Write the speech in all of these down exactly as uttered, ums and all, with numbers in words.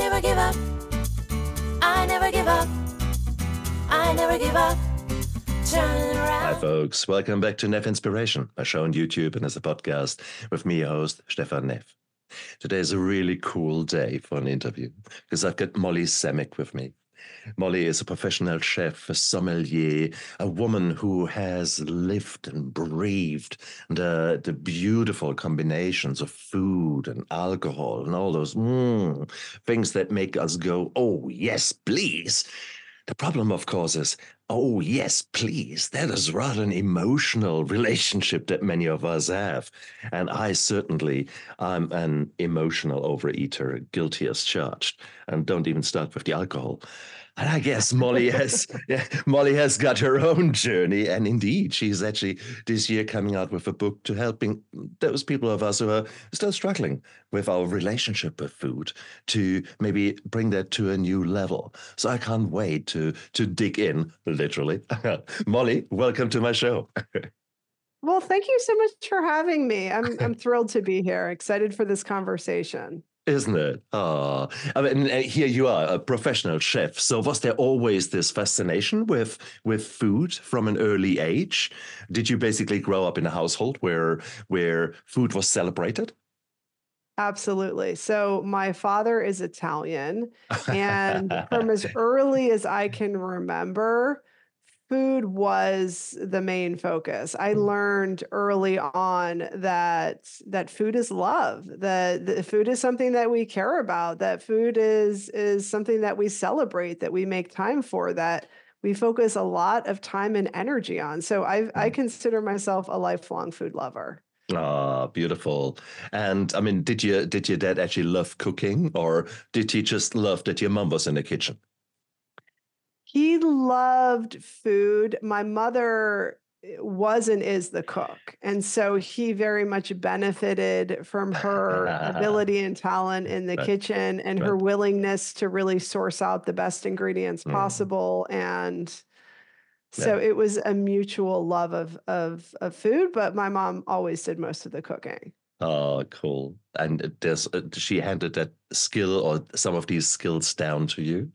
never give up. I never give up. I never give up. Turn around. Hi, folks. Welcome back to Neff Inspiration, a show on YouTube and as a podcast with me, your host, Stefan Neff. Today is a really cool day for an interview because I've got Molly Semick with me. Molly is a professional chef, a sommelier, a woman who has lived and breathed the, the beautiful combinations of food and alcohol and all those mm, things that make us go, oh, yes, please. The problem, of course, is, oh, yes, please. That is rather an emotional relationship that many of us have. And I certainly, I'm an emotional overeater, guilty as charged. And don't even start with the alcohol. And I guess Molly has, yeah, Molly has got her own journey. And indeed, she's actually this year coming out with a book to helping those people of us who are still struggling with our relationship with food to maybe bring that to a new level. So I can't wait to, to dig in, literally. Molly, welcome to my show. Well, thank you so much for having me. I'm I'm thrilled to be here. Excited for this conversation. Isn't it? Oh, I mean, here you are, a professional chef. So was there always this fascination with with food from an early age? Did you basically grow up in a household where where food was celebrated? Absolutely. So my father is Italian, and from as early as I can remember, food was the main focus. I learned early on that that food is love, that, that food is something that we care about, that food is is something that we celebrate, that we make time for, that we focus a lot of time and energy on. So I I consider myself a lifelong food lover. Ah, beautiful. And I mean, did you did your dad actually love cooking, or did he just love that your mom was in the kitchen? He loved food. My mother was and is the cook. And so he very much benefited from her ability and talent in the Right, kitchen and her right. willingness to really source out the best ingredients Mm, possible. And yeah. so it was a mutual love of of of food, but my mom always did most of the cooking. Oh, cool. And does uh, she handed that skill or some of these skills down to you?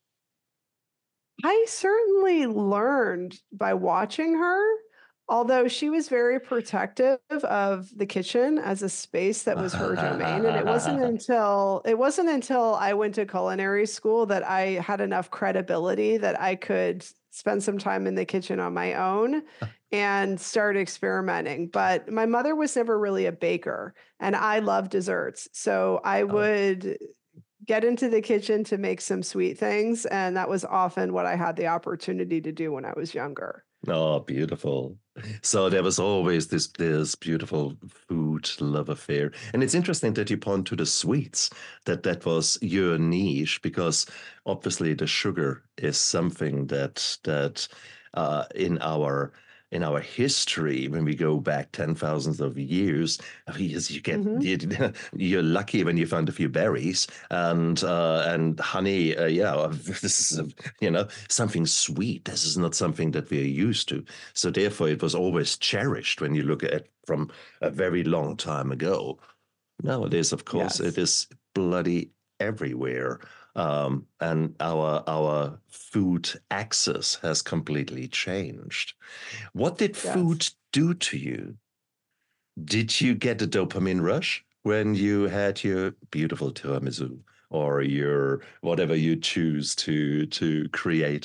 I certainly learned by watching her, although she was very protective of the kitchen as a space that was her domain. And it wasn't until it wasn't until I went to culinary school that I had enough credibility that I could spend some time in the kitchen on my own and start experimenting. But my mother was never really a baker, and I love desserts. So I Oh, would get into the kitchen to make some sweet things. And that was often what I had the opportunity to do when I was younger. oh, beautiful. So there was always this this beautiful food love affair. And it's interesting that you point to the sweets, that that was your niche, because obviously the sugar is something that that uh, in our in our history, when we go back ten thousands of years, I mean, yes, you get Hmm. you, you're lucky when you find a few berries and uh, and honey. Uh, yeah, this is a, you know something sweet. This is not something that we're used to. So therefore, it was always cherished when you look at it from a very long time ago. Nowadays, of course, it Yes. is bloody everywhere. Um, and our our food access has completely changed. What did Yes. food do to you? Did you get a dopamine rush when you had your beautiful tiramisu or your whatever you choose to to create?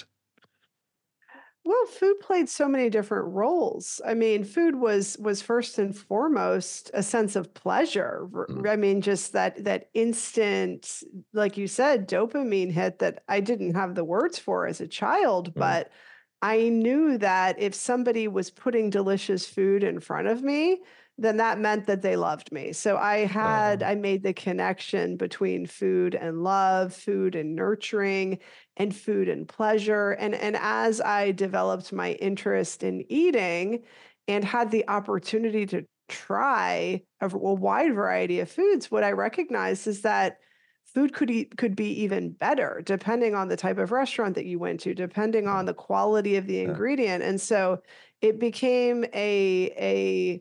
Well, food played so many different roles. I mean, food was was first and foremost a sense of pleasure. Mm, R- I mean, just that that instant, like you said, dopamine hit that I didn't have the words for as a child, mm, but I knew that if somebody was putting delicious food in front of me, then that meant that they loved me. So I had, oh, I made the connection between food and love, food and nurturing, and food and pleasure. And, and as I developed my interest in eating and had the opportunity to try a, a wide variety of foods, what I recognized is that food could eat, could be even better depending on the type of restaurant that you went to, depending on oh, the quality of the yeah, ingredient. And so it became a a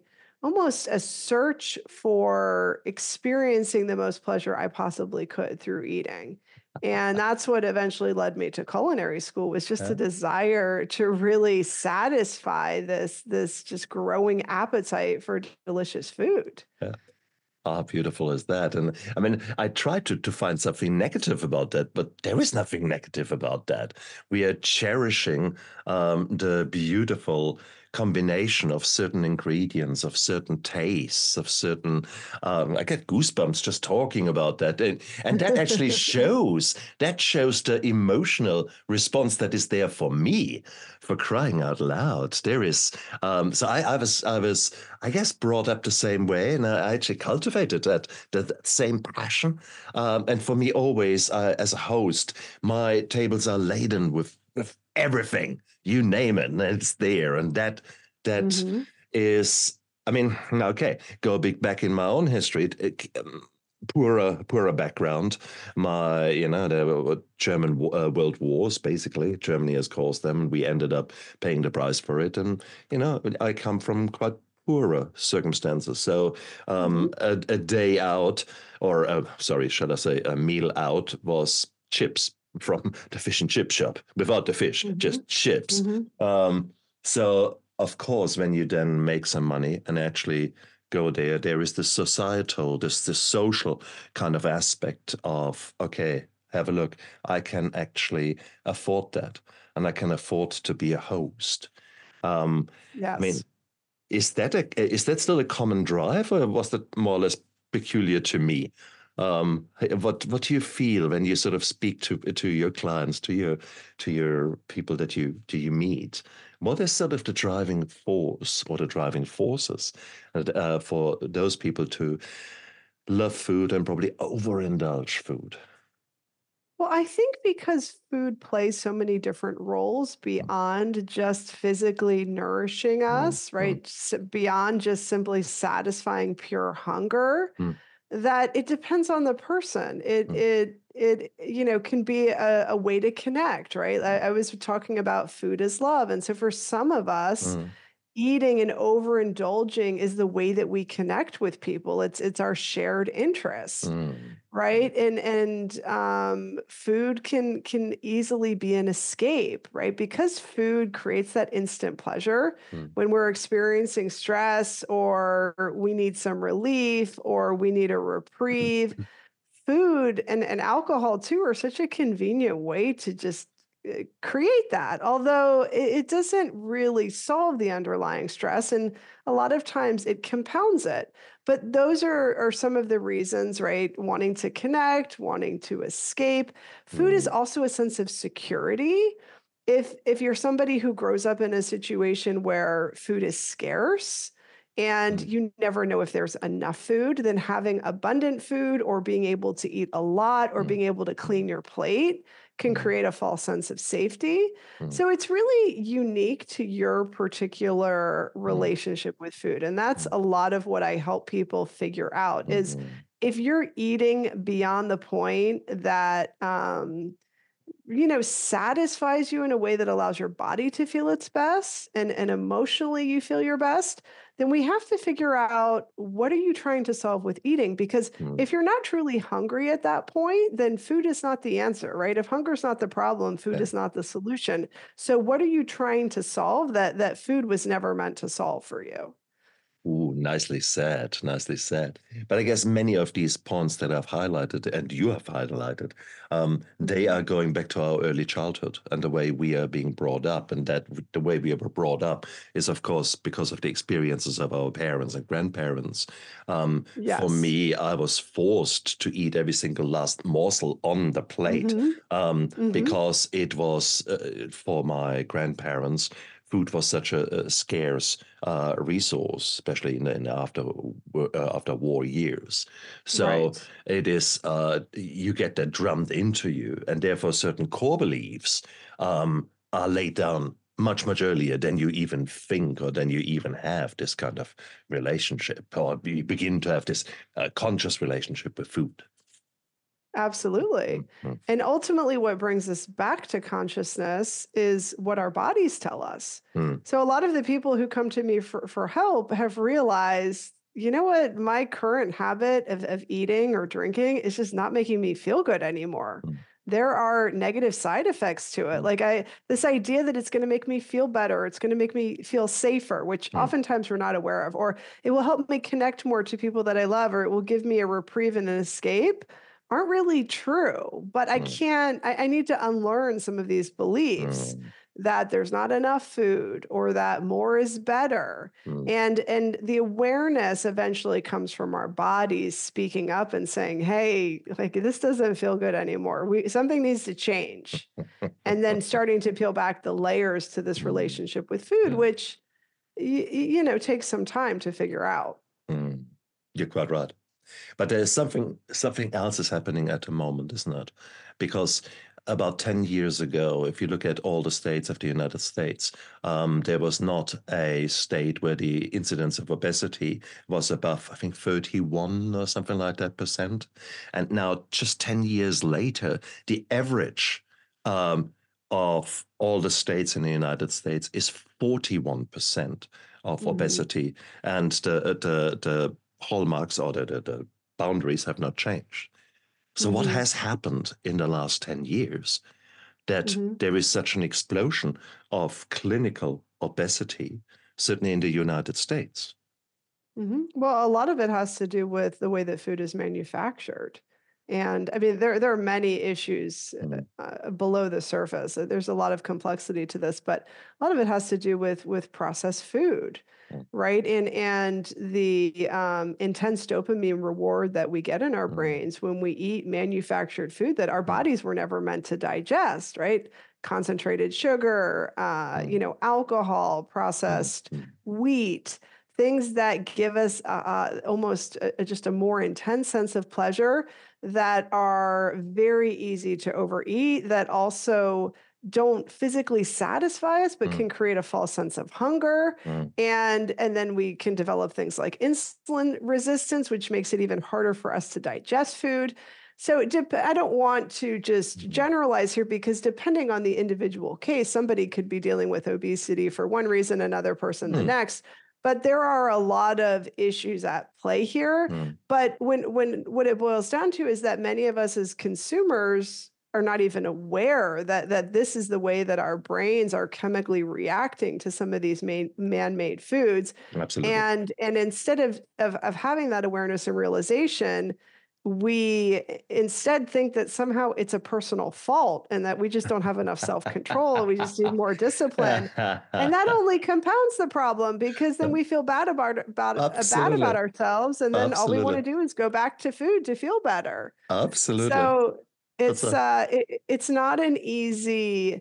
almost a search for experiencing the most pleasure I possibly could through eating. And that's what eventually led me to culinary school, was just a Yeah. desire to really satisfy this this just growing appetite for delicious food. Yeah. How beautiful is that? And I mean, I tried to, to find something negative about that, but there is nothing negative about that. We are cherishing um, the beautiful combination of certain ingredients, of certain tastes, of certain. Um, I get goosebumps just talking about that, and, and that actually shows that shows the emotional response that is there for me, for crying out loud. There is. Um, so I, I was I was I guess brought up the same way, and I actually cultivated that that, that same passion. Um, and for me, always uh, as a host, my tables are laden with with everything, you name it, and it's there. And that that Hmm. is, I mean, okay, go big back in my own history. It, it, um, poorer poorer background. My, you know, there were German uh, world wars, basically. Germany has caused them, and we ended up paying the price for it. And you know, I come from quite poorer circumstances. So Hmm. um, a, a day out, or uh, sorry, should I say, a meal out was chips from the fish and chip shop without the fish, Hmm. just chips. Hmm. Um, so of course, when you then make some money and actually go there, there is this societal, this this social kind of aspect of, okay, have a look, I can actually afford that, and I can afford to be a host. Um, I mean, Yes. is that a is that still a common drive, or was that more or less peculiar to me? Um, what what do you feel when you sort of speak to to your clients, to your to your people that you do you meet? What is sort of the driving force or the driving forces uh, for those people to love food and probably overindulge food? Well, I think because food plays so many different roles Mm, beyond just physically nourishing mm, us, mm, right? S- Beyond just simply satisfying pure hunger, mm, that it depends on the person. It mm, it it you know can be a, a way to connect, right? I, I was talking about food as love, and so for some of us, mm, eating and overindulging is the way that we connect with people. It's it's our shared interest, mm, right? And and um, food can can easily be an escape, right? Because food creates that instant pleasure mm, when we're experiencing stress or we need some relief or we need a reprieve. Food and, and alcohol too are such a convenient way to just uh, create that, although it, it doesn't really solve the underlying stress, and a lot of times it compounds it. But those are, are some of the reasons, right? Wanting to connect, wanting to escape. Food is mm, also a sense of security. If if you're somebody who grows up in a situation where food is scarce and mm, you never know if there's enough food, then having abundant food or being able to eat a lot or mm, being able to clean your plate can mm, create a false sense of safety. mm, So it's really unique to your particular mm, relationship with food. And that's mm, a lot of what I help people figure out mm, is mm, if you're eating beyond the point that um, you know, satisfies you in a way that allows your body to feel its best and, and emotionally you feel your best, then we have to figure out what are you trying to solve with eating? Because mm. if you're not truly hungry at that point, then food is not the answer, right? If hunger is not the problem, food Yeah. is not the solution. So what are you trying to solve that that food was never meant to solve for you? Ooh, nicely said, nicely said. But I guess many of these points that I've highlighted and you have highlighted, um, they Mhm. are going back to our early childhood and the way we are being brought up. And that the way we were brought up is, of course, because of the experiences of our parents and grandparents. Um, for Yes. me, I was forced to eat every single last morsel on the plate Hmm. um, Hmm. because it was, uh, for my grandparents, food was such a, a scarce uh, resource, especially in the, in the after uh, after war years. So Right. it is uh, you get that drummed into you, and therefore certain core beliefs um, are laid down much much earlier than you even think or than you even have this kind of relationship or you begin to have this uh, conscious relationship with food. Absolutely. Mhm. And ultimately, what brings us back to consciousness is what our bodies tell us. Mm. So, a lot of the people who come to me for, for help have realized, you know what, my current habit of, of eating or drinking is just not making me feel good anymore. Mm. There are negative side effects to it. Mm. Like, I, this idea that it's going to make me feel better, it's going to make me feel safer, which Mm. oftentimes we're not aware of, or it will help me connect more to people that I love, or it will give me a reprieve and an escape, aren't really true. But I Mm. can't, I, I need to unlearn some of these beliefs Mm. that there's not enough food or that more is better. Mm. And and the awareness eventually comes from our bodies speaking up and saying, hey, like this doesn't feel good anymore. We something needs to change. And then starting to peel back the layers to this Mm. relationship with food, Yeah. which y- y- you know takes some time to figure out. Mm. You're quite right. But there's something something else is happening at the moment, isn't it? Because about ten years ago, if you look at all the states of the United States, um, there was not a state where the incidence of obesity was above, I think, thirty-one or something like that percent. And now, just ten years later, the average um, of all the states in the United States is forty-one percent of Mhm. obesity. And the, the, the hallmarks or the, the, the boundaries have not changed. So what Mhm. has happened in the last ten years that Mhm. there is such an explosion of clinical obesity, certainly in the United States? Mhm. Well, a lot of it has to do with the way that food is manufactured. And I mean, there, there are many issues uh, Mm. uh, below the surface. Uh, There's a lot of complexity to this, but a lot of it has to do with with processed food, Mm. right? And and the um, intense dopamine reward that we get in our Mm. brains when we eat manufactured food that our Mm. bodies were never meant to digest, right? Concentrated sugar, uh, you Mm. know, alcohol, Mm. processed Mm. wheat, things that give us uh, uh, almost a, just a more intense sense of pleasure, that are very easy to overeat, that also don't physically satisfy us but Mm. can create a false sense of hunger. Mm. And and then we can develop things like insulin resistance, which makes it even harder for us to digest food. So it dep- I don't want to just Mm. generalize here, because depending on the individual case, somebody could be dealing with obesity for one reason, another person the Mm. next. But there are a lot of issues at play here. Mm. But when when what it boils down to is that many of us as consumers are not even aware that that this is the way that our brains are chemically reacting to some of these man, man-made foods. Absolutely. And and instead of, of of having that awareness and realization, we instead think that somehow it's a personal fault and that we just don't have enough self-control and we just need more discipline. And that only compounds the problem, because then we feel bad about about uh, bad about Absolutely. ourselves, and then all we want to Absolutely. do is go back to food to feel better. Absolutely. So That's it's a uh it, it's not an easy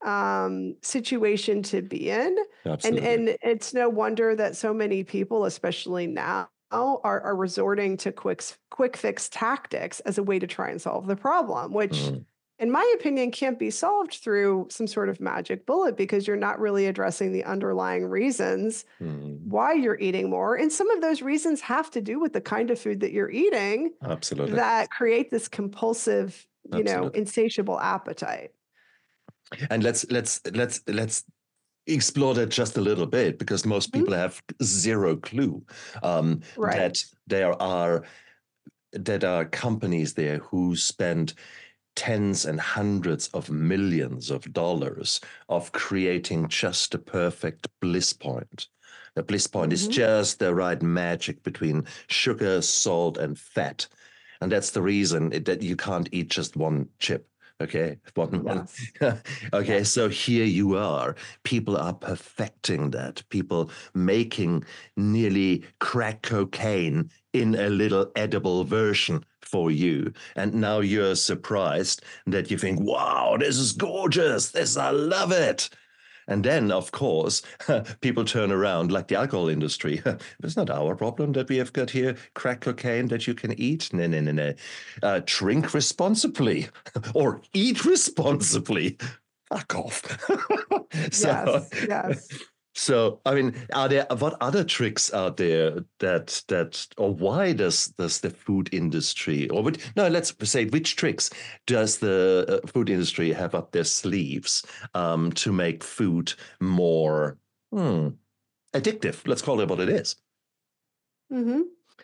um situation to be in. And absolutely. and it's no wonder that so many people, especially now, are, are resorting to quick quick fix tactics as a way to try and solve the problem, which Mm. in my opinion can't be solved through some sort of magic bullet, because you're not really addressing the underlying reasons Mm. why you're eating more. And some of those reasons have to do with the kind of food that you're eating Absolutely. that create this compulsive, you know, Absolutely. insatiable appetite. And let's let's let's let's explore that just a little bit, because most Mhm. people have zero clue um, Right. that there are that are companies there who spend tens and hundreds of millions of dollars of creating just the perfect bliss point. The bliss point is Hmm. just the right magic between sugar, salt, and fat. And that's the reason it, that you can't eat just one chip. Okay. One, one. Yes. Okay. Yes. So here you are. People are perfecting that. People making nearly crack cocaine in a little edible version for you. And now you're surprised that you think, wow, this is gorgeous. This, I love it. And then, of course, people turn around like the alcohol industry. It's not our problem that we have got here crack cocaine that you can eat. No, no, no, no. Uh, drink responsibly or eat responsibly. Fuck off. so, Yes. Yes. So, I mean, are there what other tricks out there that that or why does does the food industry or which, no, let's say which tricks does the uh, food industry have up their sleeves um, to make food more hmm, addictive? Let's call it what it is. hmm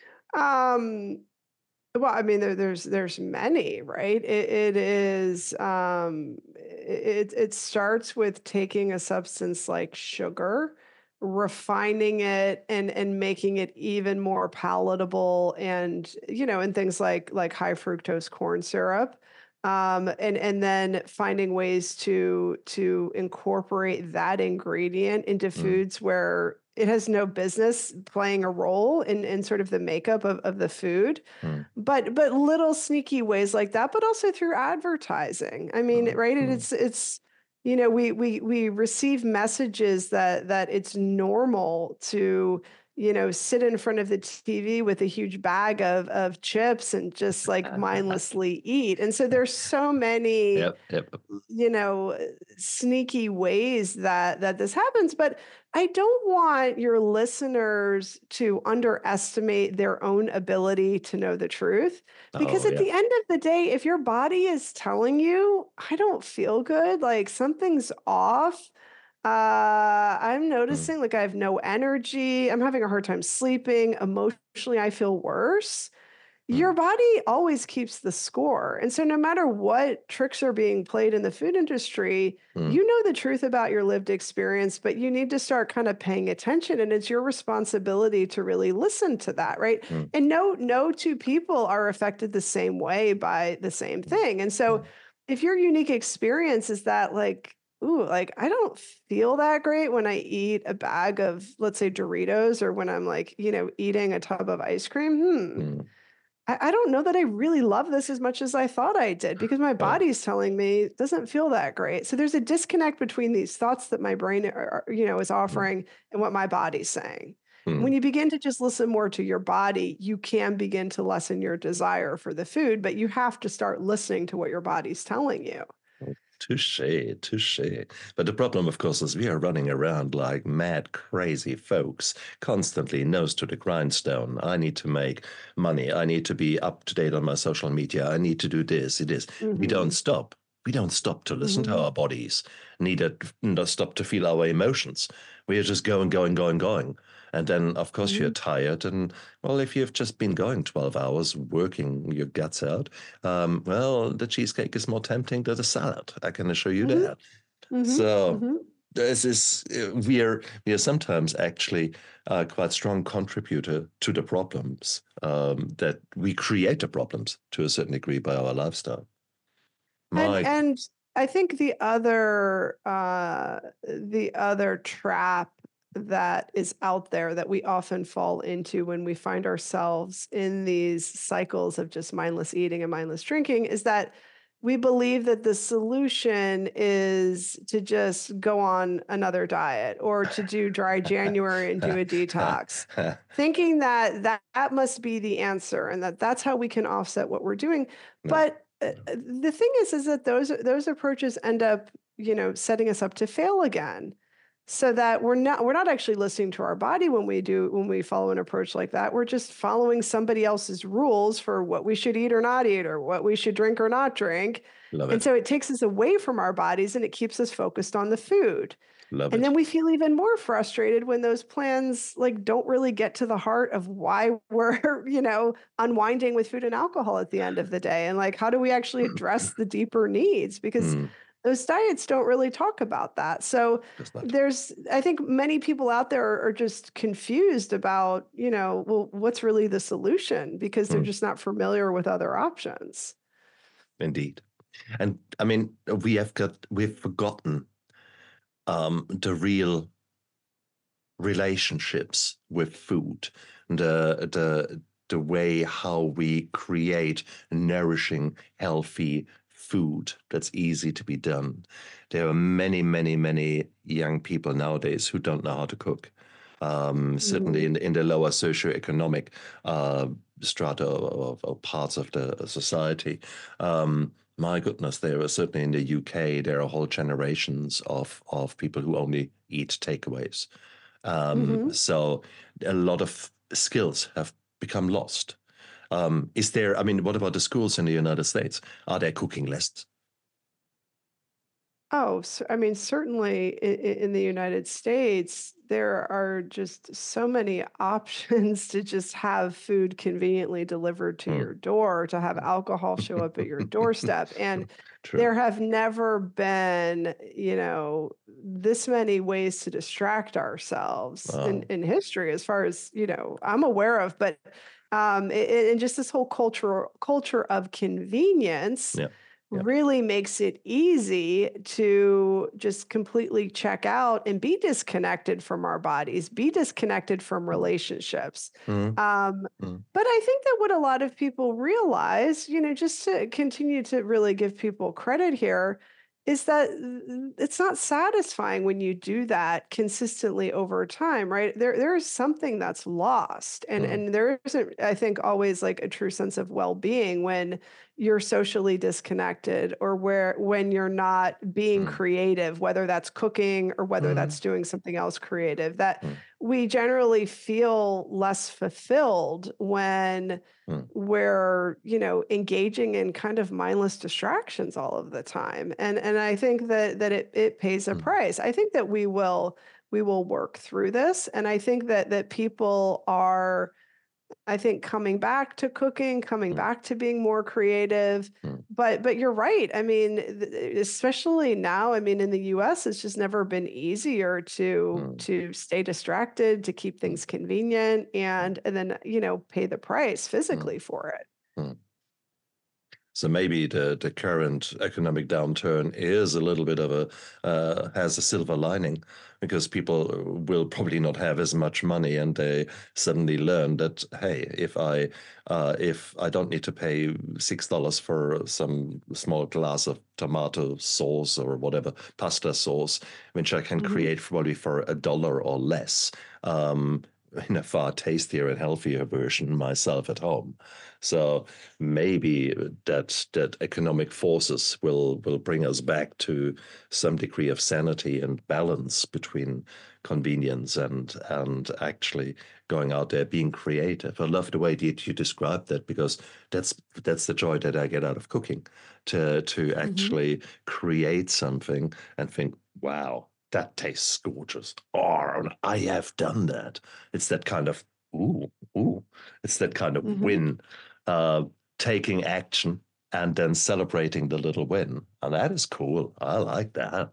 Um, well, I mean, there, there's there's many, right? It, it is um, it it starts with taking a substance like sugar, refining it, and and making it even more palatable, and you know, and things like like high fructose corn syrup. Um, and and then finding ways to to incorporate that ingredient into Mm, foods where it has no business playing a role in in sort of the makeup of, of the food, mm, but but little sneaky ways like that, but also through advertising. I mean, mm, right? And mm, it's it's you know, we we we receive messages that that it's normal to, you know, sit in front of the T V with a huge bag of of chips and just like mindlessly eat. And so there's so many, yep, yep. you know, uh, sneaky ways that that this happens, but I don't want your listeners to underestimate their own ability to know the truth, because Oh, at yeah. the end of the day, if your body is telling you, I don't feel good, like something's off, uh, I'm Mm, noticing like I have no energy, I'm having a hard time sleeping, emotionally I feel worse, your mm, body always keeps the score. And so, no matter what tricks are being played in the food industry, mm, you know the truth about your lived experience, but you need to start kind of paying attention. And it's your responsibility to really listen to that, right? mm, And no, no two people are affected the same way by the same mm, thing. And so, mm, if your unique experience is that, like, ooh, like I don't feel that great when I eat a bag of, let's say, Doritos, or when I'm like, you know, eating a tub of ice cream, hmm. mm. I, I don't know that I really love this as much as I thought I did, because my Right. body's telling me it doesn't feel that great. So there's a disconnect between these thoughts that my brain are, are, you know, is Mm, offering and what my body's saying. When mm. you begin to just listen more to your body, you can begin to lessen your desire for the food, but you have to start listening to what your body's telling you. Touche, touche. But the problem, of course, is we are running around like mad, crazy folks, constantly nose to the grindstone. I need to make money. I need to be up to date on my social media. I need to do this. It is. We don't hmm stop. We don't stop to listen to hmm our bodies. Neither not stop to feel our emotions. We are just going, going, going, going. And then, of course, you're hmm tired. And well, if you've just been going twelve hours, working your guts out, um, well, the cheesecake is more tempting than the salad. I can assure you hmm that. hmm So hmm this is uh, we are we are sometimes actually uh, quite strong contributor to the problems um, that we create the problems to a certain degree by our lifestyle. And My and I think the other uh the other trap that is out there that we often fall into when we find ourselves in these cycles of just mindless eating and mindless drinking is that we believe that the solution is to just go on another diet or to do dry January and do a detox, thinking that that, that must be the answer and that that's how we can offset what we're doing. no, But uh, uh, the thing is, is that those those approaches end up, you know, setting us up to fail again. So that we're not we're not actually listening to our body when we do when we follow an approach like that. We're just following somebody else's rules for what we should eat or not eat, or what we should drink or not drink. love And it, so it takes us away from our bodies and it keeps us focused on the food. love And it. then we feel even more frustrated when those plans like don't really get to the heart of why we're, you know, unwinding with food and alcohol at the end of the day. And like, how do we actually address the deeper needs? Because Mm, those diets don't really talk about that. So just not. there's, I think many people out there are, are just confused about, you know, well, what's really the solution, because they're Mm, just not familiar with other options. indeed. And I mean, we have got we've forgotten um, the real relationships with food, the the the way how we create nourishing, healthy food that's easy to be done. There are many, many, many young people nowadays who don't know how to cook. Um, certainly Mhm. in in the lower socioeconomic uh, strata of, of parts of the society. Um, my goodness, there are certainly in the U K, there are whole generations of of people who only eat takeaways. Um, Hmm. so a lot of skills have become lost. Um, is there, I mean, what about the schools in the United States? Are there cooking lessons? Oh, so, I mean, certainly in, in the United States, there are just so many options to just have food conveniently delivered to Mm. your door, to have alcohol show up at your doorstep. And True. there have never been, you know, this many ways to distract ourselves in, Oh, in history, as far as, you know, I'm aware of. But um, a- and just this whole culture culture of convenience yeah. Yeah. really makes it easy to just completely check out and be disconnected from our bodies, be disconnected from Mm. relationships. Mm. Um, Mm. but I think that what a lot of people realize, you know, just to continue to really give people credit here, is that mm, it's not satisfying when you do that consistently over time, right? There, there is something that's lost, and Mm. and there isn't, I think, always like a true sense of well-being when you're socially disconnected, or where when you're not being Mm. creative, whether that's cooking or whether Mm. that's doing something else creative, that Mm. we generally feel less fulfilled when Mm. we're, you know, engaging in kind of mindless distractions all of the time. And and I think that that it it pays a Mm. price. I think that we will we will work through this. And I think that that people are, I think, coming back to cooking, coming Mm. back to being more creative. Mm. But but you're right. I mean, th- especially now, I mean, in the U S, it's just never been easier to Mm. to stay distracted, to keep Mm. things convenient, Mm. and and then, you know, pay the price Mm. physically for it. Mm. So maybe the, the current economic downturn is a little bit of a uh, has a silver lining, because people will probably not have as much money, and they suddenly learn that, hey, if I uh, if I don't need to pay six dollars for some small glass of tomato sauce or whatever pasta sauce, which I can Hmm. create probably for a dollar or less. Um, in a far tastier and healthier version myself at home. So maybe that that economic forces will will bring us back to some degree of sanity and balance between convenience and and actually going out there being creative. I love the way that you described that, because that's that's the joy that I get out of cooking, to to Hmm. actually create something and think, wow, that tastes gorgeous. Or I have done that. It's that kind of ooh, ooh. It's that kind of Hmm. win. Uh, taking action and then celebrating the little win. And that is cool. I like that.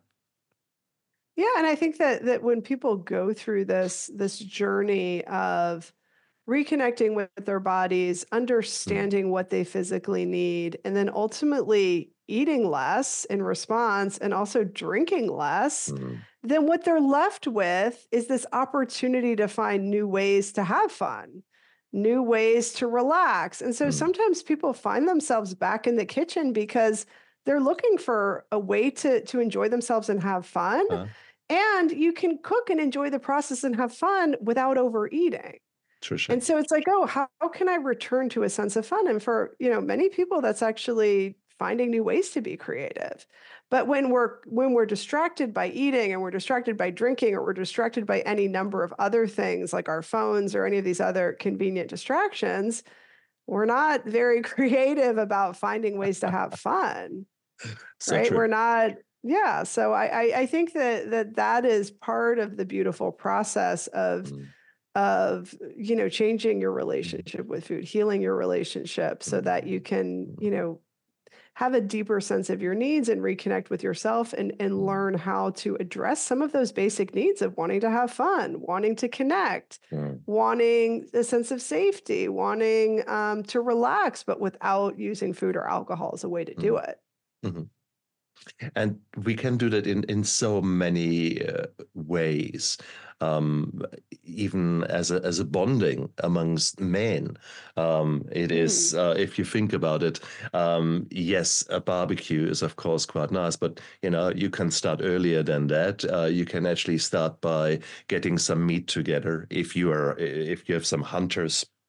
Yeah, and I think that that when people go through this this journey of reconnecting with their bodies, Mm. understanding what they physically need, and then ultimately eating less in response and also drinking less, Mm. then what they're left with is this opportunity to find new ways to have fun, new ways to relax. And so Mm. sometimes people find themselves back in the kitchen because they're looking for a way to, to enjoy themselves and have fun. Uh, And you can cook and enjoy the process and have fun without overeating. Trisha. And so it's like, oh, how, how can I return to a sense of fun? And for, you know, many people, that's actually finding new ways to be creative. But when we're when we're distracted by eating, and we're distracted by drinking, or we're distracted by any number of other things like our phones or any of these other convenient distractions, we're not very creative about finding ways to have fun, So right? true. We're not. Yeah. So I, I I think that that that is part of the beautiful process of Mm. of you know changing your Mm. relationship with food, healing your relationship, so that you Mm. can, Mm. you know have a deeper sense of your needs and reconnect with yourself, and and Mm. learn how to address some of those basic needs of wanting to have fun, wanting to connect, Mm. wanting a sense of safety, wanting um, to relax, but without using food or alcohol as a way to do Mm. it. Mhm. And we can do that in in so many uh, ways, um, even as a as a bonding amongst men. Um, it Mhm. is, uh, if you think about it, um, yes, a barbecue is of course quite nice, but you know you can start earlier than that. Uh, you can actually start by getting some meat together. If you are if you have some hunters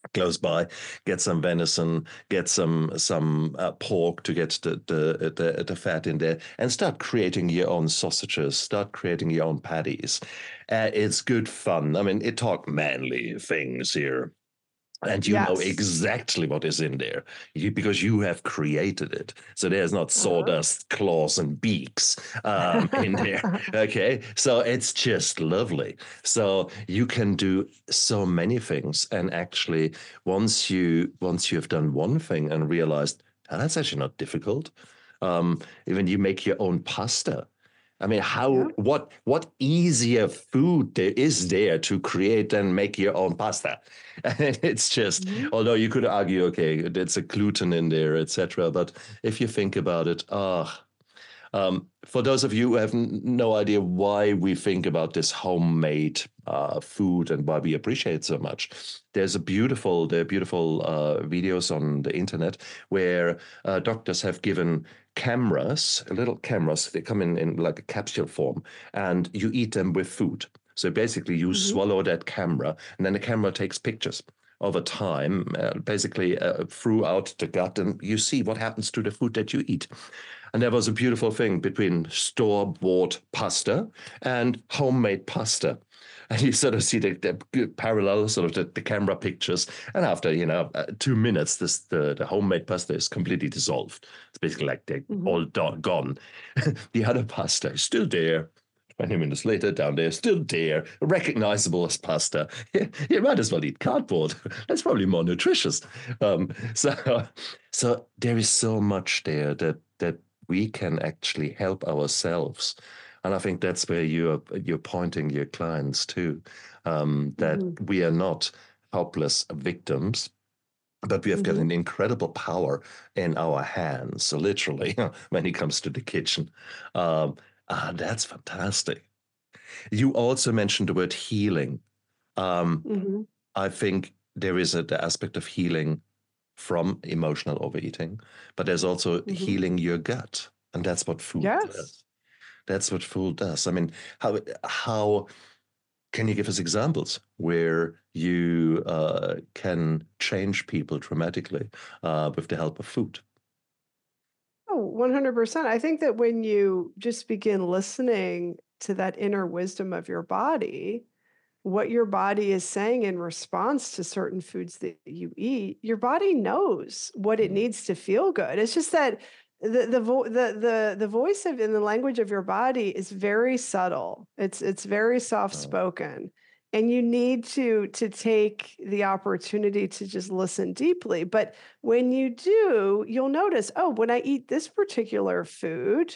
close by, get some venison, get some some uh, pork to get the, the the the fat in there, and start creating your own sausages, start creating your own patties. Uh, it's good fun. I mean, it talk manly things here. And you know Yes. exactly what is in there you, because you have created it. So there's not Uh-huh. sawdust, claws, and beaks um, in there. Okay. So it's just lovely. So you can do so many things. And actually, once you once you have done one thing and realized, oh, that's actually not difficult. Um, even you make your own pasta. I mean, Yeah. how what what easier food there is there to create and make your own pasta? And it's just, Mhm. although you could argue, okay, it's a gluten in there, et cetera. But if you think about it, ah, um, for those of you who have n- no idea why we think about this homemade uh, food and why we appreciate it so much, there's a beautiful, there are beautiful uh, videos on the internet where uh, doctors have given cameras, little cameras, they come in, in like a capsule form, and you eat them with food. So basically, you Mhm. swallow that camera, and then the camera takes pictures over time, uh, basically uh, throughout the gut, and you see what happens to the food that you eat. And there was a beautiful thing between store-bought pasta and homemade pasta. And you sort of see the, the parallel, sort of the, the camera pictures. And after, you know, uh, two minutes, this the, the homemade pasta is completely dissolved. It's basically like they're Mhm. all do- gone. The other pasta is still there. twenty minutes later, down there, still there, recognizable as pasta. You might as well eat cardboard. That's probably more nutritious. Um, so, so there is so much there that that we can actually help ourselves. And I think that's where you're you're pointing your clients to, um, that Mhm. we are not helpless victims, but we have got Mhm. an incredible power in our hands, literally, when it comes to the kitchen. Um, ah, that's fantastic. You also mentioned the word healing. Um, Mhm. I think there is a, the aspect of healing from emotional overeating, but there's also Mhm. healing your gut, and that's what food Yes. does. That's what food does. I mean, how how can you give us examples where you uh, can change people dramatically uh, with the help of food? Oh, one hundred percent. I think that when you just begin listening to that inner wisdom of your body, what your body is saying in response to certain foods that you eat, your body knows what it Mm. needs to feel good. It's just that the the vo- the the the voice of in the language of your body is very subtle. It's it's very soft Uh, spoken. And you need to to take the opportunity to just listen deeply. But when you do, you'll notice, oh, when I eat this particular food,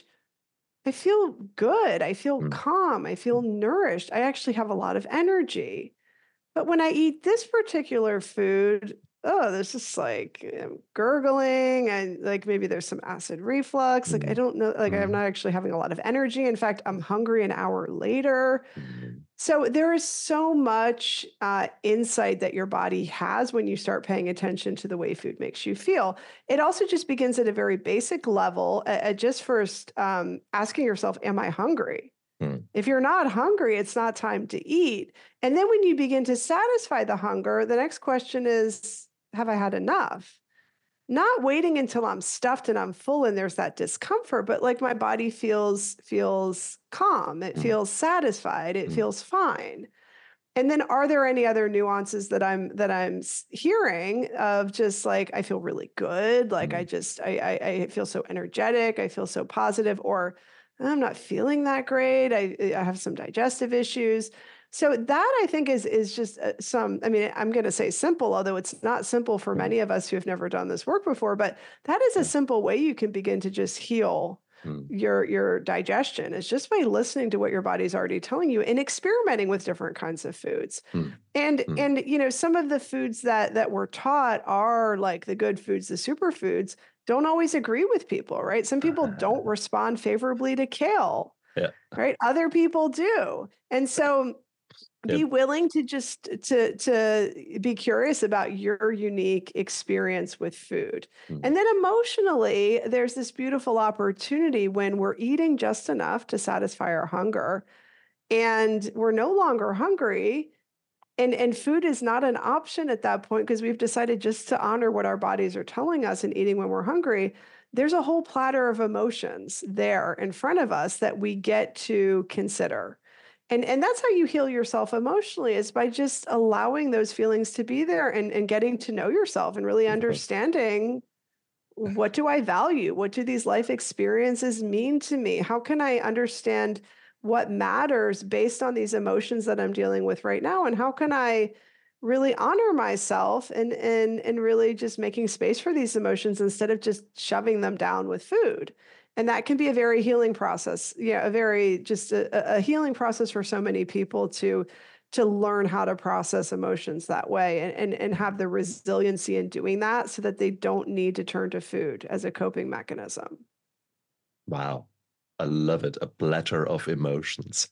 I feel good. I feel mm, calm. I feel mm, nourished. I actually have a lot of energy. But when I eat this particular food, oh, there's just like um, gurgling and like maybe there's some acid reflux. Like I mm, don't know, like I'm mm, not actually having a lot of energy. In fact, I'm hungry an hour later. mm, So there is so much uh, insight that your body has when you start paying attention to the way food makes you feel. It also just begins at a very basic level, at, at just first um, asking yourself, "Am I hungry?" mm, If you're not hungry, it's not time to eat. And then when you begin to satisfy the hunger, the next question is, "Have I had enough?" Not waiting until I'm stuffed and I'm full and there's that discomfort, but like my body feels feels calm, it mm, feels satisfied, it mm, feels fine. And then are there any other nuances that I'm that I'm s- hearing of just like I feel really good, like I mm, just I, I I feel so energetic, I feel so positive, or I'm not feeling that great. I I have some digestive issues. So that I think is is just uh, some. I mean, I'm going to say simple, although it's not simple for mm, many of us who have never done this work before. But that is a yeah, simple way you can begin to just heal mm, your your digestion is just by listening to what your body's already telling you and experimenting with different kinds of foods. mm, And mm, and you know, some of the foods that that we're taught are like the good foods, the superfoods, don't always agree with people, right? Some people don't respond favorably to kale, yeah, right? Other people do. And so yeah, be willing to just to to be curious about your unique experience with food. mm, And then emotionally, there's this beautiful opportunity when we're eating just enough to satisfy our hunger and we're no longer hungry. And, and food is not an option at that point because we've decided just to honor what our bodies are telling us and eating when we're hungry. There's a whole platter of emotions there in front of us that we get to consider. And, and that's how you heal yourself emotionally, is by just allowing those feelings to be there and, and getting to know yourself and really understanding, what do I value? What do these life experiences mean to me? How can I understand what matters based on these emotions that I'm dealing with right now? And how can I really honor myself and and and really just making space for these emotions instead of just shoving them down with food? And that can be a very healing process. Yeah, a very just a, a healing process for so many people to to learn how to process emotions that way and, and and have the resiliency in doing that so that they don't need to turn to food as a coping mechanism. Wow. I love it. A platter of emotions.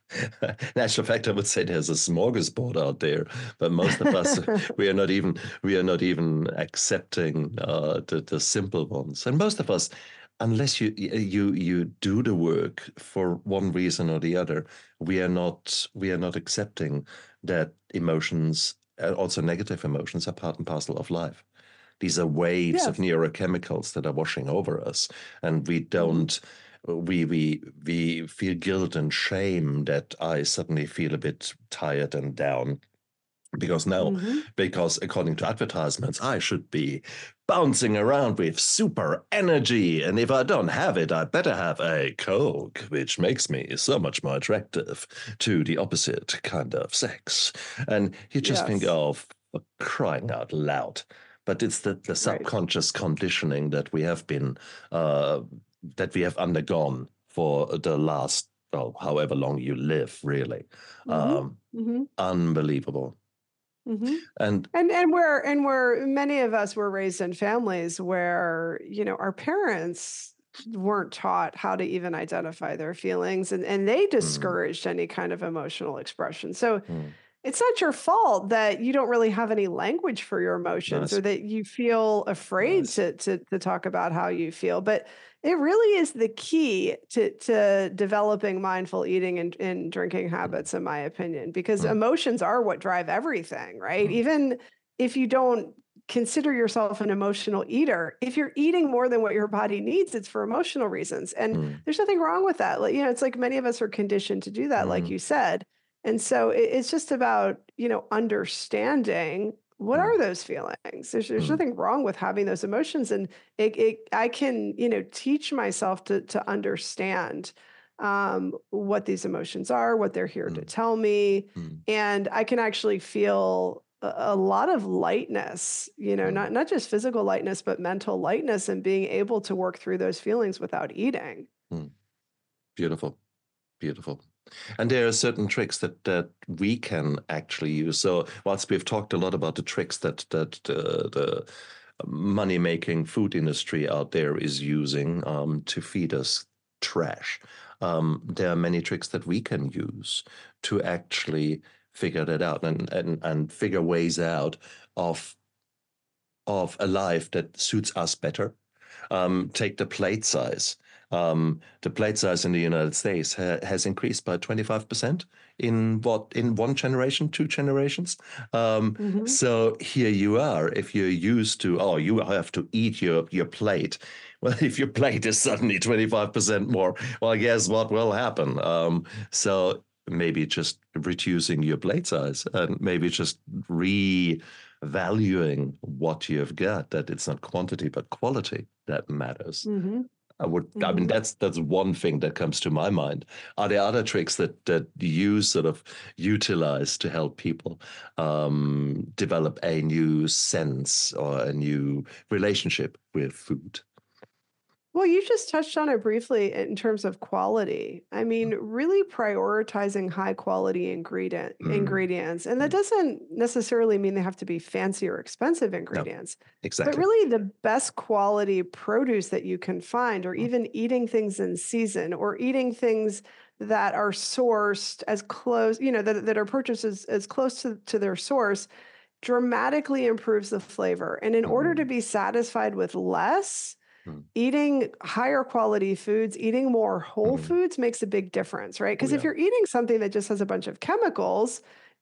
In actual fact, I would say there's a smorgasbord out there, but most of us, we are not even we are not even accepting uh, the the simple ones. And most of us, unless you you you do the work for one reason or the other, we are not we are not accepting that emotions, uh, also negative emotions, are part and parcel of life. These are waves of Yes. neurochemicals that are washing over us, and we Hmm. don't. We we we feel guilt and shame that I suddenly feel a bit tired and down because now, Hmm. because according to advertisements, I should be bouncing around with super energy, and if I don't have it, I better have a Coke, which makes me so much more attractive to the opposite kind of sex. And you just think, Yes. oh, for crying out loud. But it's the, the Right. subconscious conditioning that we have been, uh, that we have undergone for the last, well, however long you live, really. Hmm. Um, Hmm. unbelievable. Hmm. And And and we're and we're many of us were raised in families where, you know, our parents weren't taught how to even identify their feelings, and, and they mm, discouraged any kind of emotional expression. So mm, it's not your fault that you don't really have any language for your emotions nice, or that you feel afraid nice. to to to talk about how you feel. But it really is the key to to developing mindful eating and, and drinking Mm, habits, in my opinion, because mm, emotions are what drive everything, right? mm, Even if you don't consider yourself an emotional eater, if you're eating more than what your body needs, it's for emotional reasons. And mm, there's nothing wrong with that. Like, you know, it's like many of us are conditioned to do that, like mm, you said. And so it, it's just about, you know, understanding, what mm, are those feelings. There's there's mm, nothing wrong with having those emotions, and it, it I can, you know, teach myself to to understand um, what these emotions are, what they're here to mm, tell me, mm, and I can actually feel a, a lot of lightness, you know, mm, not not just physical lightness, but mental lightness, and being able to work through those feelings without eating. mm. Beautiful, beautiful. And there are certain tricks that that we can actually use. So whilst we've talked a lot about the tricks that that uh, the money-making food industry out there is using um, to feed us trash, um, there are many tricks that we can use to actually figure that out and and and figure ways out of of a life that suits us better. Um, take the plate size. Um, the plate size in the United States ha has increased by twenty-five percent in what in one generation, two generations. Um, Hmm. so here you are. If you're used to, oh, you have to eat your your plate. Well, if your plate is suddenly twenty-five percent more, well, guess what will happen? Um, so maybe just reducing your plate size and maybe just re valuing what you've got, that it's not quantity but quality that matters. Hmm. I would, I mean, Hmm. that's that's one thing that comes to my mind. Are there other tricks that that you sort of utilize to help people um, develop a new sense or a new relationship with food? Well, you just touched on it briefly in terms of quality. I mean, really prioritizing high quality ingredient Mm, ingredients. And that mm. doesn't necessarily mean they have to be fancy or expensive No, ingredients, but exactly. really the best quality produce that you can find, or Mm, even eating things in season, or eating things that are sourced as close, you know, that, that are purchased as, as close to, to their source, dramatically improves the flavor. And in order to mm, be satisfied with less, mm, eating higher quality foods, eating more whole mm. foods makes a big difference, right? Oh Because if yeah. you're eating something that just has a bunch of chemicals,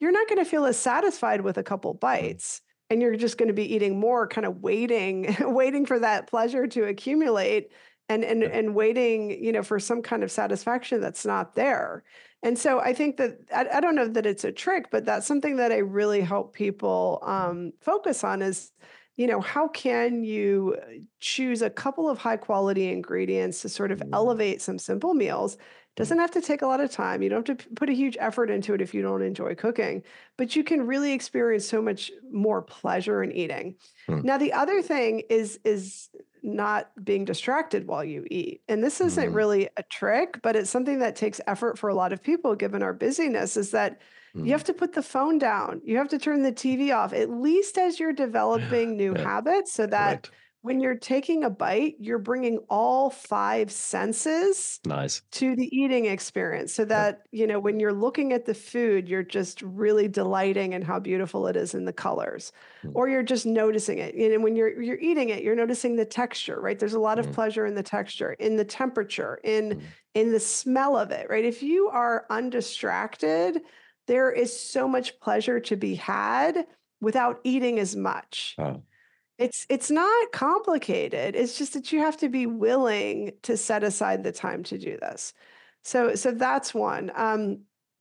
you're not going to feel as satisfied with a couple bites. And you're just going to be eating more, kind of waiting, waiting for that pleasure to accumulate and and Yeah. and waiting, you know, for some kind of satisfaction that's not there. And so I think that I, I don't know that it's a trick, but that's something that I really help people um, focus on is, you know, how can you choose a couple of high quality ingredients to sort of Mm, elevate some simple meals. mm, Doesn't have to take a lot of time. You don't have to p- put a huge effort into it if you don't enjoy cooking, but you can really experience so much more pleasure in eating. mm, Now, the other thing is is not being distracted while you eat. And this isn't mm, really a trick, but it's something that takes effort for a lot of people given our busyness is that you mm. have to put the phone down. You have to turn the T V off, at least as you're developing new Yeah, habits, so that correct. when you're taking a bite, you're bringing all five senses Nice. to the eating experience so Yeah. that, you know, when you're looking at the food, you're just really delighting in how beautiful it is in the colors, Mm, or you're just noticing it. And when you're you're eating it, you're noticing the texture, right? There's a lot of mm, pleasure in the texture, in the temperature, in mm. in the smell of it, right? If you are undistracted, there is so much pleasure to be had without eating as much. Oh, It's it's not complicated. It's just that you have to be willing to set aside the time to do this. So so that's one. Um,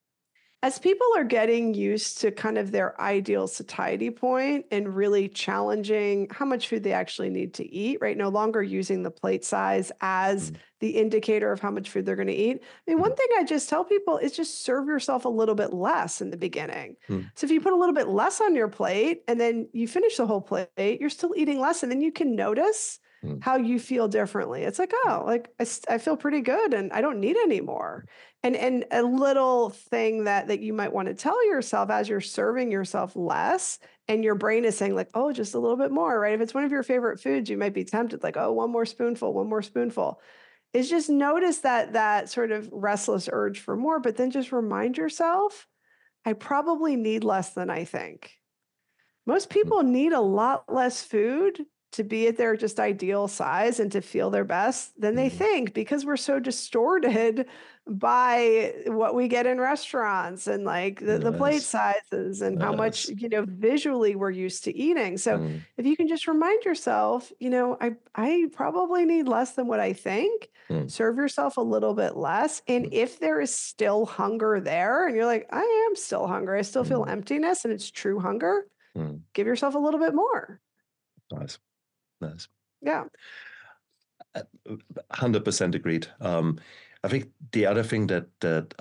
as people are getting used to kind of their ideal satiety point and really challenging how much food they actually need to eat, right? No longer using the plate size as mm, the indicator of how much food they're going to eat. I mean, one mm, thing I just tell people is just serve yourself a little bit less in the beginning. mm, So if you put a little bit less on your plate and then you finish the whole plate, you're still eating less. And then you can notice mm, how you feel differently. It's like, mm, oh, like I, s- I feel pretty good and I don't need any more. And and a little thing that that you might want to tell yourself as you're serving yourself less and your brain is saying like, "Oh, just a little bit more," right? If it's one of your favorite foods, you might be tempted like, "Oh, one more spoonful, one more spoonful." Is just notice that that sort of restless urge for more, but then just remind yourself, "I probably need less than I think." Most mm, people need a lot less food to be at their just ideal size and to feel their best than they mm. think because we're so distorted by what we get in restaurants and like the, the plate Nice. sizes and how much, Yes. you know, visually we're used to eating. So Mm, if you can just remind yourself, you know, I I probably need less than what I think. mm, Serve yourself a little bit less. And mm, if there is still hunger there and you're like, I am still hungry, I still feel mm, emptiness and it's true hunger, mm. give yourself a little bit more. Nice. Nice. Yeah. Uh, one hundred percent agreed. Um, I think the other thing that that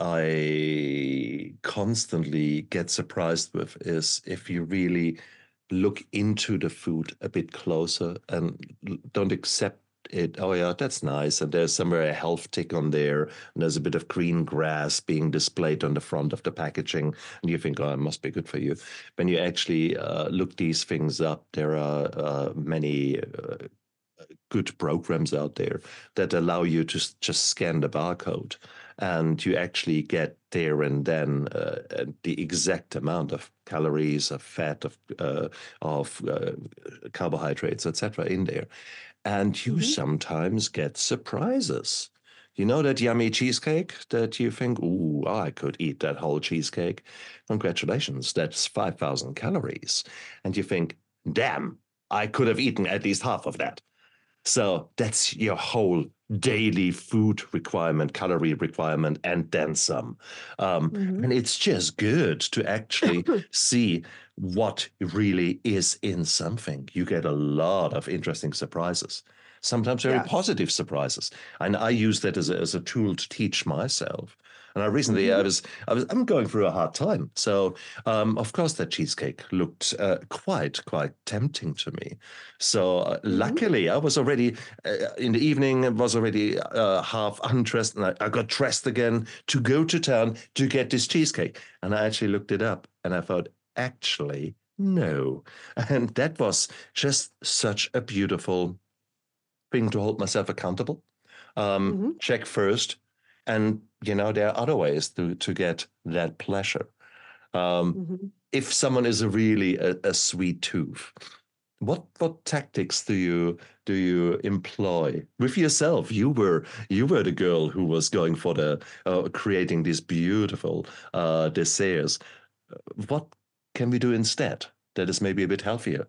I constantly get surprised with is if you really look into the food a bit closer and l- don't accept it. Oh yeah, that's nice. And there's somewhere a health tick on there, and there's a bit of green grass being displayed on the front of the packaging, and you think, oh, it must be good for you. When you actually uh, look these things up, there are uh, many uh, good programs out there that allow you to s- just scan the barcode and you actually get there and then uh, uh, the exact amount of calories, of fat, of uh, of uh, carbohydrates, et cetera in there. And you Mhm. sometimes get surprises. You know that yummy cheesecake that you think, ooh, I could eat that whole cheesecake. Congratulations, that's five thousand calories. And you think, damn, I could have eaten at least half of that. So that's your whole daily food requirement, calorie requirement, and then some. Um, Mhm. and it's just good to actually see what really is in something. You get a lot of interesting surprises, sometimes very Yes. positive surprises. And I use that as a, as a tool to teach myself. And I recently, I Mhm. was, I was, I'm going through a hard time. So, um, of course, that cheesecake looked uh, quite, quite tempting to me. So uh, Mhm. luckily, I was already uh, in the evening. I was already uh, half undressed, and I, I got dressed again to go to town to get this cheesecake. And I actually looked it up, and I thought, actually, no. And that was just such a beautiful thing to hold myself accountable. Um, Mhm. check first, and you know there are other ways to to get that pleasure. Um, Mhm. if someone is a really a, a sweet tooth, what what tactics do you do you employ with yourself? You were you were the girl who was going for the uh, creating these beautiful uh, desserts. what can we do instead that is maybe a bit healthier?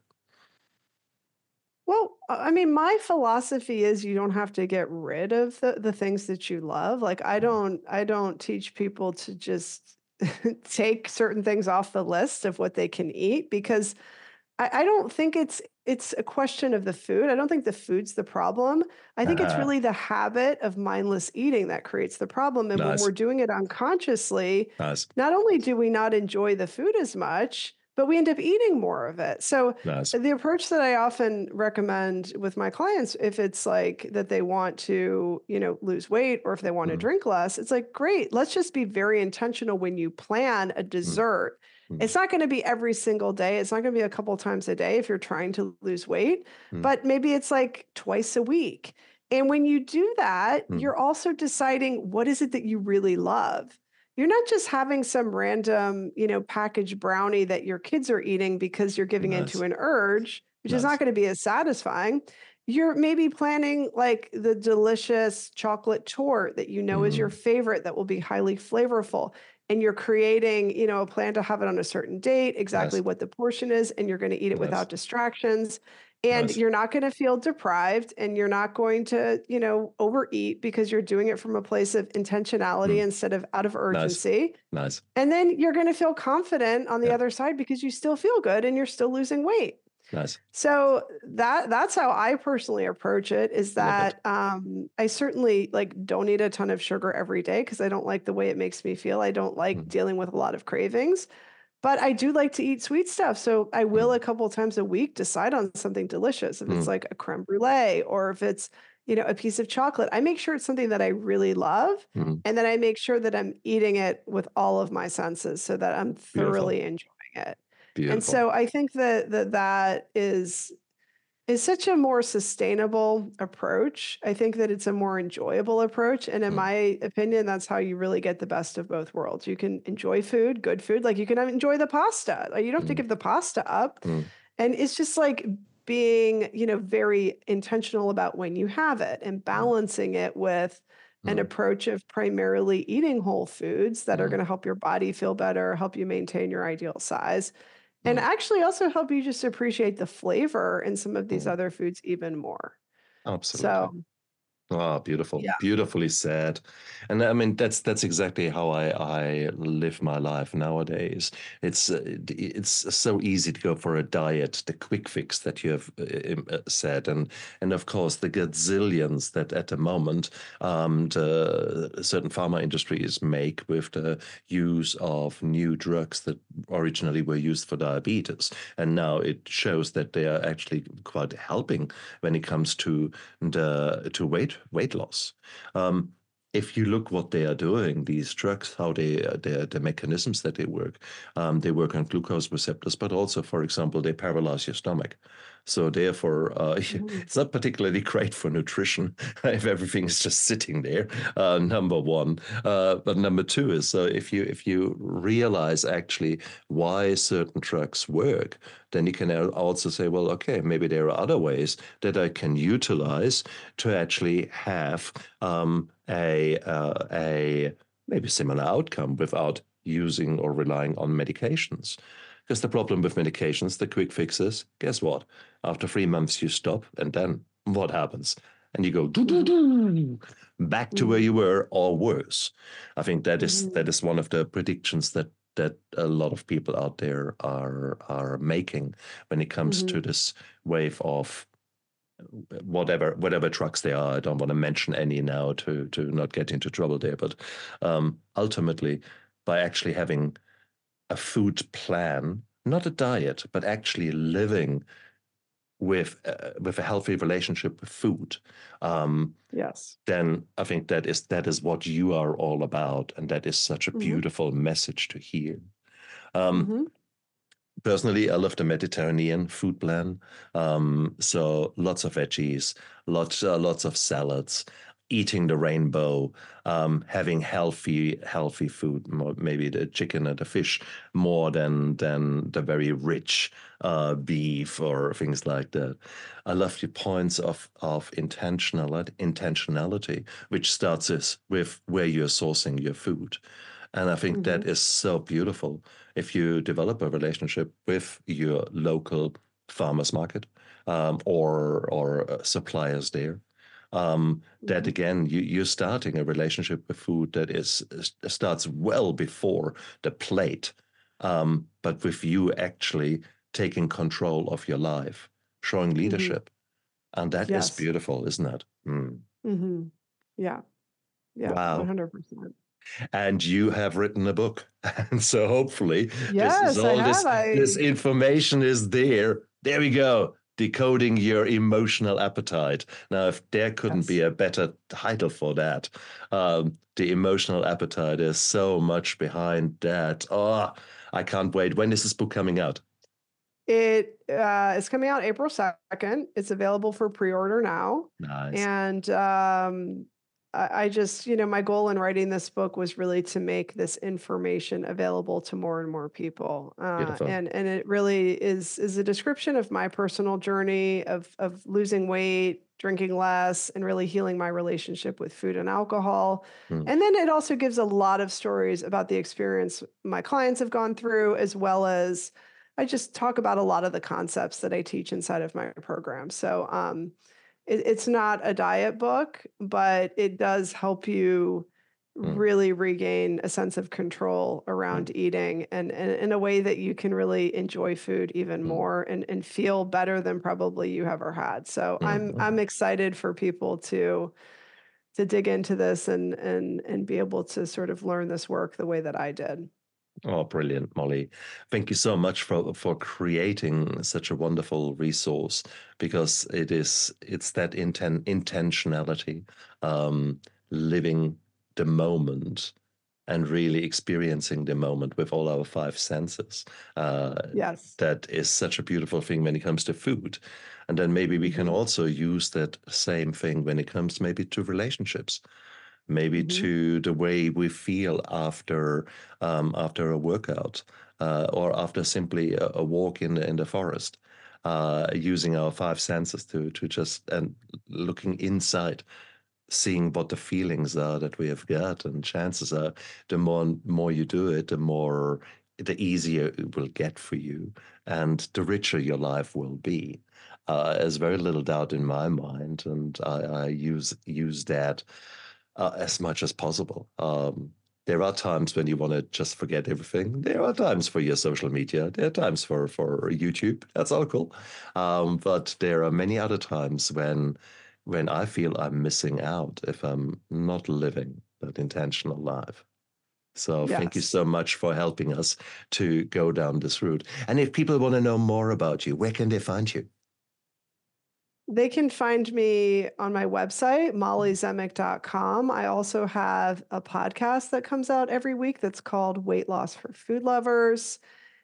Well, I mean, my philosophy is you don't have to get rid of the, the things that you love. Like I don't I don't teach people to just take certain things off the list of what they can eat because I, I don't think it's it's a question of the food. I don't think the food's the problem. I think it's Uh-huh. really the habit of mindless eating that creates the problem. And when Nice, we're doing it unconsciously, nice, not only do we not enjoy the food as much, but we end up eating more of it. So nice. the approach that I often recommend with my clients, if it's like that they want to, you know, lose weight or if they want to Mm, drink less, it's like, great, let's just be very intentional when you plan a mm, dessert. mm, It's not going to be every single day. It's not going to be a couple times a day if you're trying to lose weight, mm, but maybe it's like twice a week. And when you do that, mm. you're also deciding what is it that you really love. You're not just having some random, you know, packaged brownie that your kids are eating because you're giving into Nice, an urge, which is not nice. going to be as satisfying. You're maybe planning like the delicious chocolate tort that you know is your Mm, favorite that will be highly flavorful, and you're creating, you know, a plan to have it on a certain date, exactly nice, what the portion is, and you're going to eat it nice, without distractions. And nice. you're not going to feel deprived and you're not going to, you know, overeat because you're doing it from a place of intentionality Mm, instead of out of nice, urgency. nice. And then you're going to feel confident on the Yeah, other side because you still feel good and you're still losing weight. nice. So that that's how I personally approach it is Love it. that um, I certainly like don't eat a ton of sugar every day because I don't like the way it makes me feel. I don't like Mm, dealing with a lot of cravings, but I do like to eat sweet stuff. So I will mm, a couple times a week decide on something delicious. If it's mm, like a creme brulee or if it's, you know, a piece of chocolate, I make sure it's something that I really love. mm. And then I make sure that I'm eating it with all of my senses so that I'm Beautiful, thoroughly enjoying it. And beautiful. so I think that that, that is is such a more sustainable approach. I think that it's a more enjoyable approach. And in Mm, my opinion, that's how you really get the best of both worlds. You can enjoy food, good food, like you can enjoy the pasta. Like you don't have to mm, give the pasta up. mm, And it's just like being, you know, very intentional about when you have it and mm, balancing it with an mm, approach of primarily eating whole foods that are mm, going to help your body feel better, help you maintain your ideal size, and mm, actually also help you just appreciate the flavor in some of these mm. other foods even more. Absolutely. So, Ah, beautiful, yeah. beautifully said. And I mean, that's that's exactly how I I live my life nowadays. It's uh, d- it's so easy to go for a diet, the quick fix that you have uh, im- uh, said, and and of course the gazillions that at the moment um, the certain pharma industries make with the use of new drugs that originally were used for diabetes, and now it shows that they are actually quite helping when it comes to the to weight weight loss. Um, if you look what they are doing, these drugs, how they uh, the the mechanisms that they work, um, they work on glucose receptors, but also, for example, they paralyze your stomach. So therefore, uh, Mhm. it's not particularly great for nutrition if everything is just sitting there. Uh, number one, uh, but number two is so if you if you realize actually why certain drugs work, then you can also say, well, okay, maybe there are other ways that I can utilize to actually have um, a uh, a maybe similar outcome without using or relying on medications. Because the problem with medications, the quick fixes, guess what? After three months, you stop, and then what happens? And you go doo, doo, Mhm. doo, back to where Mhm. you were, or worse. I think that is Mhm. that is one of the predictions that that a lot of people out there are are making when it comes to Mhm. this wave of whatever whatever trucks they are. I don't want to mention any now to to not get into trouble there, but um, ultimately, by actually having a food plan, not a diet, but actually living with uh, with a healthy relationship with food, um, Yes. then I think that is that is what you are all about, and that is such a Mhm. beautiful message to hear. Um, Mhm. Personally, I love the Mediterranean food plan. Um, so lots of veggies, lots uh, lots of salads, eating the rainbow, um, having healthy healthy food, more, maybe the chicken and the fish more than than the very rich uh, beef or things like that. I love the points of of intentionality, intentionality, which starts is with where you're sourcing your food. And I think that Mhm. is so beautiful. if you develop a relationship with your local farmers market um, or or uh, suppliers there, um, that Mhm. again you, you're starting a relationship with food that is starts well before the plate, um, but with you actually taking control of your life, showing Mhm. leadership, and that is Yes. beautiful, isn't it? Mm. Hmm. Yeah. Yeah. Wow. one hundred percent. And you have written a book. And so hopefully this is Yes, I all have. this this I information is there. There we go. Decoding your emotional appetite. Now, if there couldn't be yes. a better title for that, um, the emotional appetite is so much behind that. Oh, I can't wait. When is this book coming out? It uh, is coming out April second. It's available for pre-order now. Nice. And um, I, I just, you know, my goal in writing this book was really to make this information available to more and more people. Uh, Beautiful. and and it really is is a description of my personal journey of of losing weight, drinking less, and really healing my relationship with food and alcohol. Mm, And then it also gives a lot of stories about the experience my clients have gone through, as well as I just talk about a lot of the concepts that I teach inside of my program. So um, it, it's not a diet book, but it does help you mm, really regain a sense of control mm, around eating and, and in a way that you can really enjoy food even mm, more and, and feel better than probably you ever had. So mm, I'm I'm mm. excited for people to to dig into this and and and be able to sort of learn this work the way that I did. Oh, brilliant, Molly. Thank you so much for for creating such a wonderful resource because it is it's that inten intentionality, um, living the moment and really experiencing the moment with all our five senses. Uh, Yes. that is such a beautiful thing when it comes to food. And then maybe we can Hmm. also use that same thing when it comes maybe to relationships, maybe Hmm. to the way we feel after um, after a workout uh, or after simply a, a walk in the in the forest, uh, using our five senses to to just and looking inside, seeing what the feelings are that we have got, and chances are the more more you do it, the more the easier it will get for you, and the richer your life will be. Uh, there's very little doubt in my mind, and I, I use use that uh, as much as possible. Um, there are times when you want to just forget everything. There are times for your social media. There are times for for YouTube. That's all cool. Um, but there are many other times when when I feel I'm missing out if I'm not living that intentional life. So thank you Yes. so much for helping us to go down this route. And if people want to know more about you, where can they find you? They can find me on my website, molly zemek dot com. I also have a podcast that comes out every week that's called Weight Loss for Food Lovers.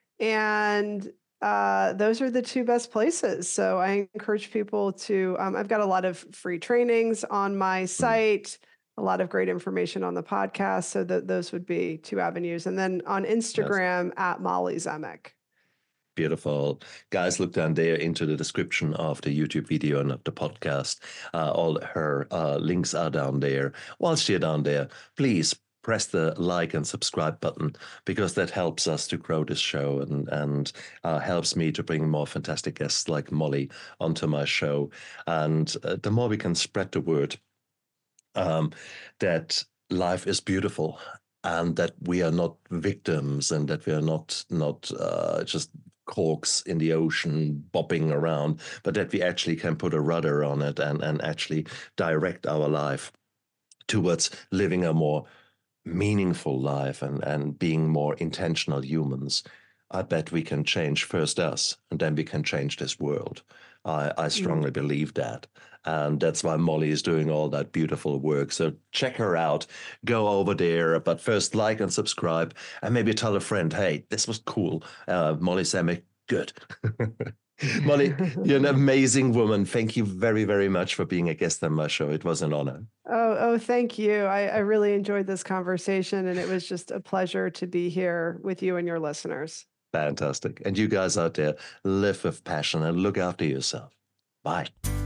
And uh, those are the two best places. So I encourage people to, um, I've got a lot of free trainings on my Mm, site, a lot of great information on the podcast. So that those would be two avenues. And then on yes. Instagram at Molly Zemek. Beautiful. Guys, look down there into the description of the YouTube video and of the podcast. Uh, all her uh, links are down there. Whilst you're down there, please press the like and subscribe button because that helps us to grow this show and, and uh, helps me to bring more fantastic guests like Molly onto my show. And uh, the more we can spread the word um, that life is beautiful and that we are not victims and that we are not not uh, just corks in the ocean bobbing around, but that we actually can put a rudder on it and, and actually direct our life towards living a more meaningful life and, and being more intentional humans. I bet we can change first us and then we can change this world. I, I Mm. strongly believe that. And that's why Molly is doing all that beautiful work. So check her out. Go over there. But first, like and subscribe and maybe tell a friend, hey, this was cool. Uh, Molly Zemek, good. Molly, you're an amazing woman. Thank you very, very much for being a guest on my show. It was an honor. Oh, oh, thank you. I, I really enjoyed this conversation, and it was just a pleasure to be here with you and your listeners. Fantastic. And you guys out there, live with passion and look after yourself. Bye.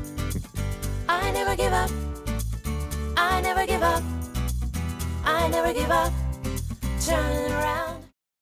I never give up. I never give up. I never give up. Turn around.